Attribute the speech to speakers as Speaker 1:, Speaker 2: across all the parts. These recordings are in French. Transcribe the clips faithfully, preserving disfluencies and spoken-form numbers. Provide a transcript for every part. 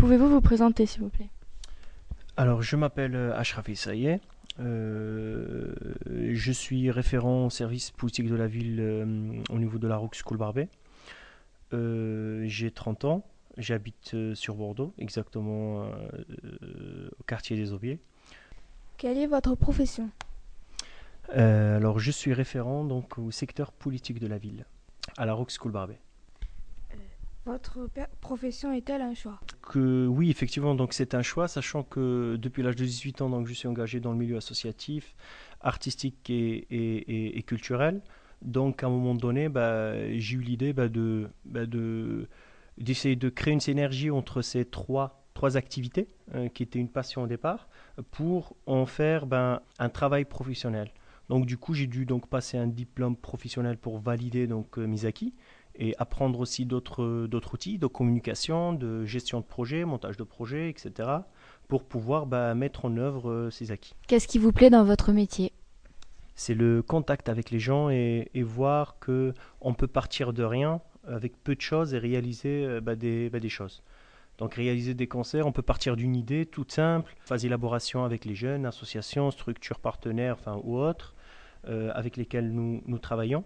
Speaker 1: Pouvez-vous vous présenter, s'il vous plaît?
Speaker 2: Alors, je m'appelle euh, Achraf Essaye. Euh, je suis référent au service politique de la ville euh, au niveau de la Rock School Barbet. Euh, j'ai trente ans, j'habite euh, sur Bordeaux, exactement euh, euh, au quartier des Aubiers.
Speaker 1: Quelle est votre profession?
Speaker 2: Euh, alors, je suis référent donc au secteur politique de la ville, à la Rock School Barbet.
Speaker 1: Votre per- profession est-elle un choix?
Speaker 2: Que oui, effectivement, donc c'est un choix, sachant que depuis l'âge de dix-huit ans, donc je suis engagé dans le milieu associatif, artistique et, et- et- et culturel. Donc à un moment donné, bah, j'ai eu l'idée bah, de, bah, de- d'essayer de créer une synergie entre ces trois, trois activités, euh, qui étaient une passion au départ, pour en faire ben, un travail professionnel. Donc du coup, j'ai dû donc passer un diplôme professionnel pour valider donc euh, mes acquis et apprendre aussi d'autres d'autres outils de communication, de gestion de projet, montage de projet, et cetera, pour pouvoir bah, mettre en œuvre euh, ces acquis.
Speaker 1: Qu'est-ce qui vous plaît dans votre métier?
Speaker 2: C'est le contact avec les gens et, et voir que on peut partir de rien avec peu de choses et réaliser euh, bah, des, bah, des choses. Donc réaliser des concerts, on peut partir d'une idée toute simple, phase élaboration avec les jeunes, associations, structures partenaires, enfin ou autres, euh, avec lesquels nous, nous travaillons.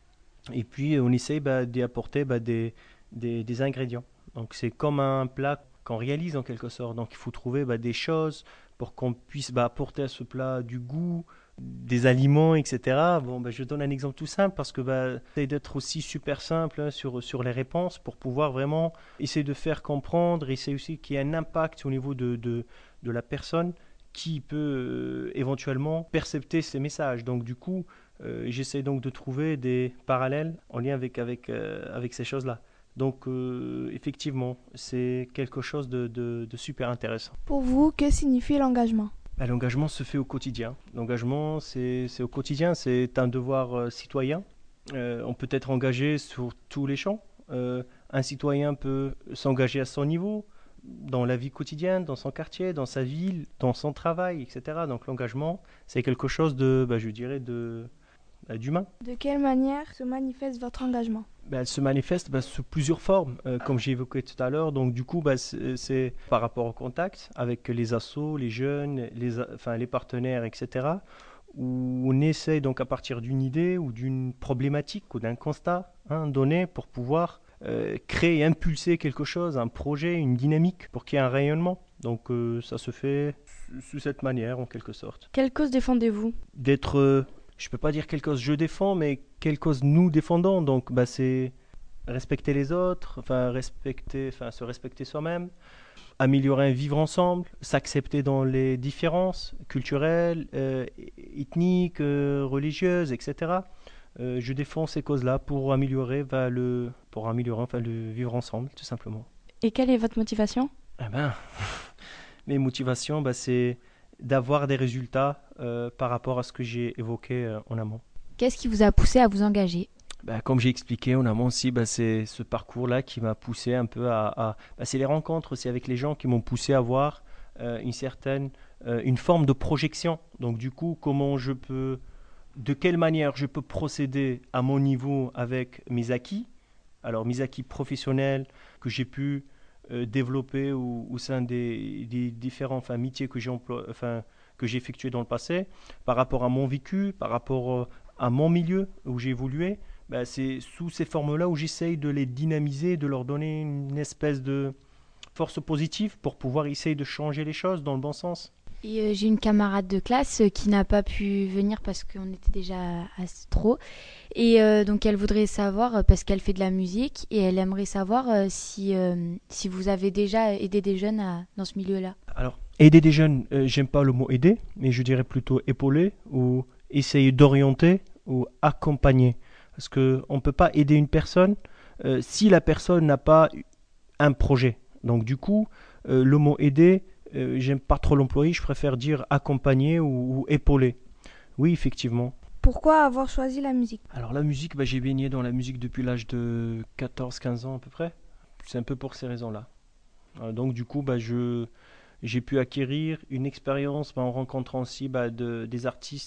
Speaker 2: Et puis on essaye bah, d'y apporter bah, des, des, des ingrédients. Donc c'est comme un plat qu'on réalise en quelque sorte. Donc il faut trouver bah, des choses pour qu'on puisse bah, apporter à ce plat du goût, des aliments, et cetera. Bon, bah, je donne un exemple tout simple parce que bah, j'essaie d'être aussi super simple hein, sur, sur les réponses pour pouvoir vraiment essayer de faire comprendre, essayer aussi qu'il y ait un impact au niveau de, de, de la personne qui peut euh, éventuellement percepter ces messages. Donc du coup, euh, j'essaie donc de trouver des parallèles en lien avec, avec, euh, avec ces choses-là. Donc euh, effectivement, c'est quelque chose de, de, de super intéressant.
Speaker 1: Pour vous, que signifie l'engagement?
Speaker 2: Bah, l'engagement se fait au quotidien. L'engagement, c'est, c'est au quotidien, c'est un devoir euh, citoyen. Euh, on peut être engagé sur tous les champs. Euh, un citoyen peut s'engager à son niveau, dans la vie quotidienne, dans son quartier, dans sa ville, dans son travail, et cetera. Donc l'engagement, c'est quelque chose de, bah, je dirais, de, bah, d'humain.
Speaker 1: De quelle manière se manifeste votre engagement?
Speaker 2: Bah, elle se manifeste bah, sous plusieurs formes, euh, comme j'ai évoqué tout à l'heure. Donc, du coup, bah, c'est, c'est par rapport au contact avec les assos, les jeunes, les, a- enfin, les partenaires, et cetera. Où on essaye donc à partir d'une idée ou d'une problématique ou d'un constat hein, donné pour pouvoir euh, créer et impulser quelque chose, un projet, une dynamique pour qu'il y ait un rayonnement. Donc, euh, ça se fait sous sous cette manière, en quelque sorte.
Speaker 1: Quelle cause défendez-vous?
Speaker 2: D'être, euh, je peux pas dire quelle cause je défends, mais quelle cause nous défendons. Donc, bah, c'est respecter les autres, enfin respecter, enfin se respecter soi-même, améliorer un vivre ensemble, s'accepter dans les différences culturelles, euh, ethniques, euh, religieuses, et cetera. Euh, je défends ces causes-là pour améliorer, bah, le, pour améliorer enfin, le vivre ensemble, tout simplement.
Speaker 1: Et quelle est votre motivation?
Speaker 2: Eh ben, mes motivations, bah, c'est d'avoir des résultats euh, par rapport à ce que j'ai évoqué euh, en amont.
Speaker 1: Qu'est-ce qui vous a poussé à vous engager?
Speaker 2: Bah, comme j'ai expliqué en amont aussi, bah, c'est ce parcours-là qui m'a poussé un peu à... à- bah, c'est les rencontres aussi avec les gens qui m'ont poussé à voir euh, une certaine... euh, une forme de projection. Donc du coup, comment je peux... De quelle manière je peux procéder à mon niveau avec mes acquis, alors mes acquis professionnels que j'ai pu euh, développer au, au sein des, des différents enfin, métiers que j'ai emplo- enfin, que j'ai effectués dans le passé, par rapport à mon vécu, par rapport euh, à mon milieu où j'ai évolué, ben, c'est sous ces formes-là où j'essaye de les dynamiser, de leur donner une espèce de force positive pour pouvoir essayer de changer les choses dans le bon sens.
Speaker 1: Et euh, j'ai une camarade de classe euh, qui n'a pas pu venir parce qu'on était déjà à trop. Et euh, donc elle voudrait savoir, euh, parce qu'elle fait de la musique, et elle aimerait savoir euh, si, euh, si vous avez déjà aidé des jeunes à- dans ce milieu-là.
Speaker 2: Alors, aider des jeunes, euh, j'aime pas le mot aider, mais je dirais plutôt épauler ou essayer d'orienter ou accompagner. Parce qu'on ne peut pas aider une personne euh, si la personne n'a pas un projet. Donc du coup, euh, le mot aider, euh, j'aime pas trop l'employer, je préfère dire accompagner ou, ou épauler. Oui, effectivement.
Speaker 1: Pourquoi avoir choisi la musique?
Speaker 2: Alors la musique, bah, j'ai baigné dans la musique depuis l'âge de quatorze quinze ans à peu près. C'est un peu pour ces raisons-là. Euh, donc du coup, bah, je, j'ai pu acquérir une expérience bah, en rencontrant aussi bah, de, des artistes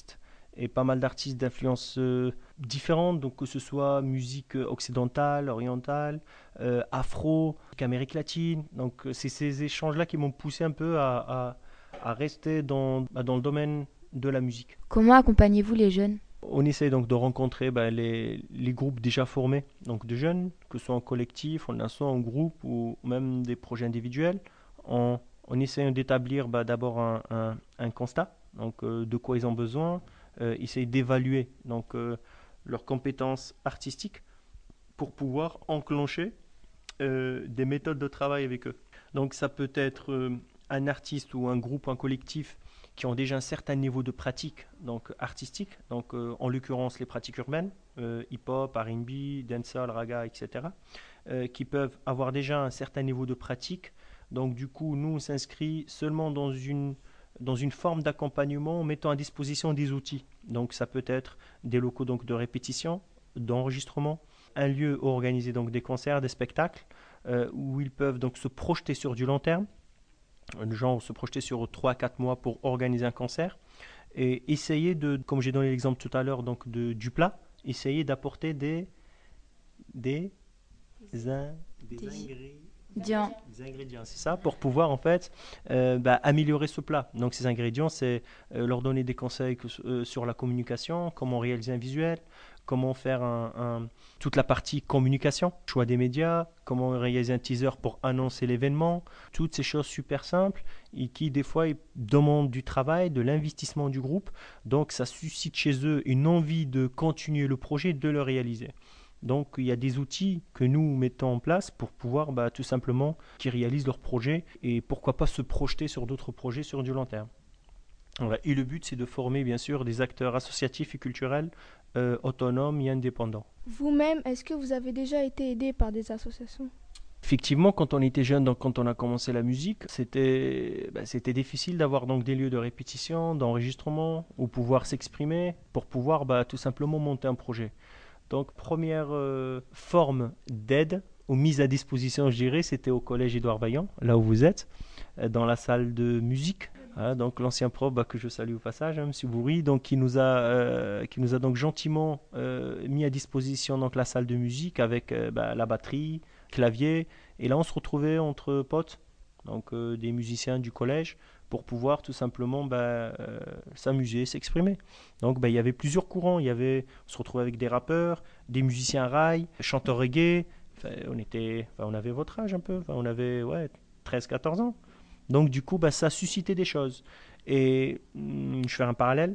Speaker 2: et pas mal d'artistes d'influences euh, différentes, donc que ce soit musique occidentale, orientale, euh, afro, Amérique latine. Donc c'est ces échanges-là qui m'ont poussé un peu à, à- à rester dans, bah, dans le domaine de la musique.
Speaker 1: Comment accompagnez-vous les jeunes?
Speaker 2: On essaie donc de rencontrer bah, les, les groupes déjà formés, donc de jeunes, que ce soit en collectif, en asso, en groupe ou même des projets individuels. On, on essaie d'établir bah, d'abord un, un- un constat, donc euh, de quoi ils ont besoin, euh, essayer d'évaluer donc euh, leurs compétences artistiques pour pouvoir enclencher euh, des méthodes de travail avec eux. Donc ça peut être euh, un artiste ou un groupe, un collectif qui ont déjà un certain niveau de pratique donc artistique, donc euh, en l'occurrence les pratiques urbaines, euh, hip-hop, R and B, dancehall, raga, et cetera, euh, qui peuvent avoir déjà un certain niveau de pratique. Donc du coup, nous, on s'inscrit seulement dans une, dans une forme d'accompagnement en mettant à disposition des outils. Donc ça peut être des locaux donc, de répétition, d'enregistrement, un lieu où organiser donc des concerts, des spectacles, euh, où ils peuvent donc se projeter sur du long terme, genre se projeter sur trois à quatre mois pour organiser un concert, et essayer de, comme j'ai donné l'exemple tout à l'heure donc de, du plat, essayer d'apporter des, des, in- des
Speaker 1: Des
Speaker 2: ingrédients
Speaker 1: Dian.
Speaker 2: des ingrédients, c'est ça, pour pouvoir en fait euh, bah, améliorer ce plat. Donc ces ingrédients, c'est euh, leur donner des conseils que- euh, sur la communication, comment réaliser un visuel, comment faire un, un- toute la partie communication, choix des médias, comment réaliser un teaser pour annoncer l'événement, toutes ces choses super simples et qui des fois ils demandent du travail, de l'investissement du groupe. Donc ça suscite chez eux une envie de continuer le projet, de le réaliser. Donc il y a des outils que nous mettons en place pour pouvoir bah, tout simplement qu'ils réalisent leurs projets et pourquoi pas se projeter sur d'autres projets sur du long terme. Voilà. Et le but c'est de former bien sûr des acteurs associatifs et culturels euh, autonomes et indépendants.
Speaker 3: Vous-même, est-ce que vous avez déjà été aidé par des associations?
Speaker 2: Effectivement, quand on était jeune, donc quand on a commencé la musique, c'était bah, c'était difficile d'avoir donc des lieux de répétition, d'enregistrement, où pouvoir s'exprimer pour pouvoir bah, tout simplement monter un projet. Donc, première euh, forme d'aide ou mise à disposition, je dirais, c'était au collège Édouard Vaillant, là où vous êtes, euh, dans la salle de musique. Hein, donc, l'ancien prof bah, que je salue au passage, hein, M. Bourri, donc, qui nous a, euh, qui nous a donc gentiment euh, mis à disposition donc, la salle de musique avec euh, bah, la batterie, clavier. Et là, on se retrouvait entre potes, donc euh, des musiciens du collège, pour pouvoir tout simplement bah, euh, s'amuser, s'exprimer. Donc bah, il y avait plusieurs courants. Il y avait, on se retrouvait avec des rappeurs, des musiciens rail, chanteurs reggae. Enfin, on, était, enfin, on avait votre âge un peu. Enfin, on avait ouais, treize quatorze ans. Donc du coup, bah, ça suscitait des choses. Et hum, je fais un parallèle.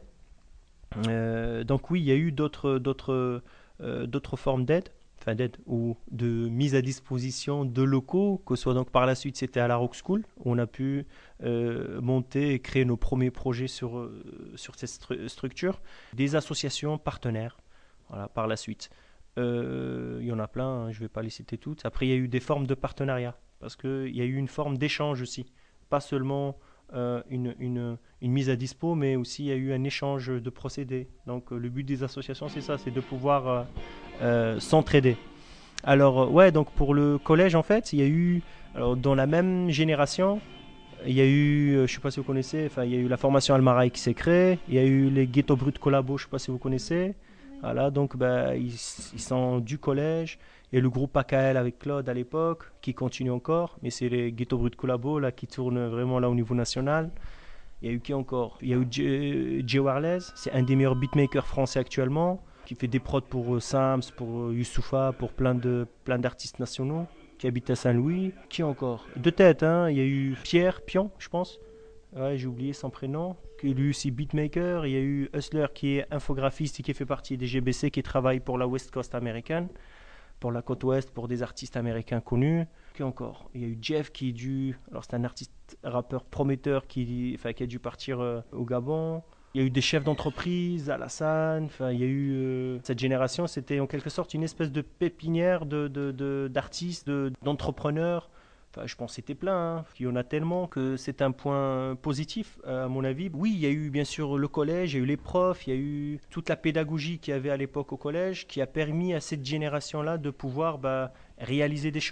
Speaker 2: Euh, donc oui, il y a eu d'autres, d'autres, euh, d'autres formes d'aide, enfin d'aide ou de mise à disposition de locaux, que ce soit donc par la suite c'était à la Rock School, où on a pu euh, monter et créer nos premiers projets sur, euh, sur cette stru- structure, des associations partenaires, voilà, par la suite. Euh, il y en a plein, hein, je ne vais pas les citer toutes. Après, il y a eu des formes de partenariat, parce qu'il y a eu une forme d'échange aussi, pas seulement euh, une, une, une mise à dispo, mais aussi il y a eu un échange de procédés. Donc euh, le but des associations, c'est ça, c'est de pouvoir euh, euh, s'entraider. Alors euh, ouais, donc pour le collège, en fait, il y a eu, alors, dans la même génération, il y a eu, euh, je ne sais pas si vous connaissez, enfin, il y a eu la formation Almaraï qui s'est créée, il y a eu les Ghetto Brut Collabo, je ne sais pas si vous connaissez. Voilà, donc bah, ils, ils sont du collège. Et le groupe A K L avec Claude à l'époque, qui continue encore, mais c'est les Ghetto Brut Collabo là, qui tournent vraiment là au niveau national. Il y a eu qui encore? Il y a eu Jay Jay Warless, c'est un des meilleurs beatmakers français actuellement, qui fait des prods pour euh, Sams, pour euh, Youssoupha, pour plein de plein d'artistes nationaux, qui habite à Saint-Louis. Qui encore? De tête, hein. Il y a eu Pierre Pion, je pense. Ouais, j'ai oublié son prénom. Qui est lui aussi beatmaker. Il y a eu Hustler qui est infographiste et qui fait partie des G B C, qui travaille pour la West Coast américaine, pour la côte ouest, pour des artistes américains connus. Qui encore? Il y a eu Jeff qui est dû, alors c'est un artiste rappeur prometteur qui, enfin, qui a dû partir euh, au Gabon. Il y a eu des chefs d'entreprise, Alassane, enfin, il y a eu euh, cette génération, c'était en quelque sorte une espèce de pépinière de, de, de- d'artistes, de- d'entrepreneurs. Enfin, je pense que c'était plein, hein. Il y en a tellement que c'est un point positif, euh, à mon avis. Oui, il y a eu bien sûr le collège, il y a eu les profs, il y a eu toute la pédagogie qu'il y avait à l'époque au collège qui a permis à cette génération-là de pouvoir bah, réaliser des choses.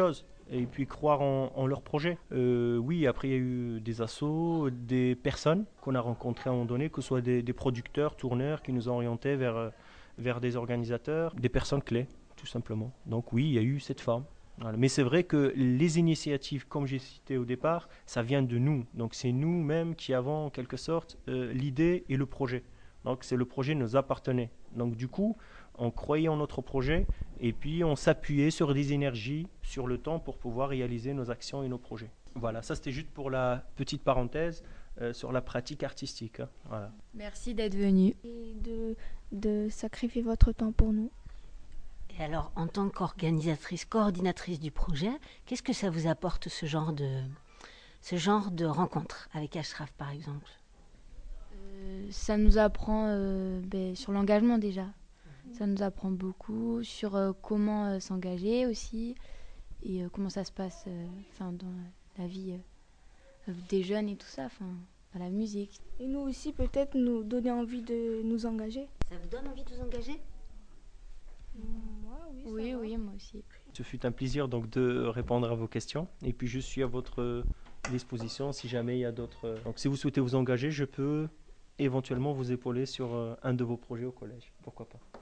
Speaker 2: et puis croire en, en leur projet. Euh, oui, après il y a eu des assos, des personnes qu'on a rencontrées à un moment donné, que ce soit des, des producteurs, tourneurs qui nous ont orientés vers, euh, vers des organisateurs, des personnes clés, tout simplement. Donc oui, il y a eu cette forme. Voilà. Mais c'est vrai que les initiatives, comme j'ai cité au départ, ça vient de nous. Donc c'est nous-mêmes qui avons en quelque sorte euh, l'idée et le projet. Donc c'est le projet nous appartenait. Donc du coup, on croyait en notre projet et puis on s'appuyait sur des énergies, sur le temps pour pouvoir réaliser nos actions et nos projets. Voilà, ça c'était juste pour la petite parenthèse euh, sur la pratique artistique. Hein. Voilà.
Speaker 1: Merci d'être venu.
Speaker 3: Et de, de sacrifier votre temps pour nous.
Speaker 4: Et alors, en tant qu'organisatrice, coordinatrice du projet, qu'est-ce que ça vous apporte ce genre de, ce genre de rencontre avec Ashraf, par exemple?
Speaker 1: Euh, ça nous apprend euh, ben, sur l'engagement déjà. Mmh. Ça nous apprend beaucoup sur euh, comment euh, s'engager aussi et euh, comment ça se passe euh, dans la vie euh, des jeunes et tout ça, dans la musique.
Speaker 3: Et nous aussi, peut-être nous donner envie de nous engager.
Speaker 4: Ça vous donne envie de vous engager?
Speaker 3: Moi, oui,
Speaker 1: oui, oui, moi aussi.
Speaker 2: Ce fut un plaisir donc de répondre à vos questions et puis je suis à votre disposition si jamais il y a d'autres. Donc si vous souhaitez vous engager, je peux éventuellement vous épauler sur un de vos projets au collège. Pourquoi pas.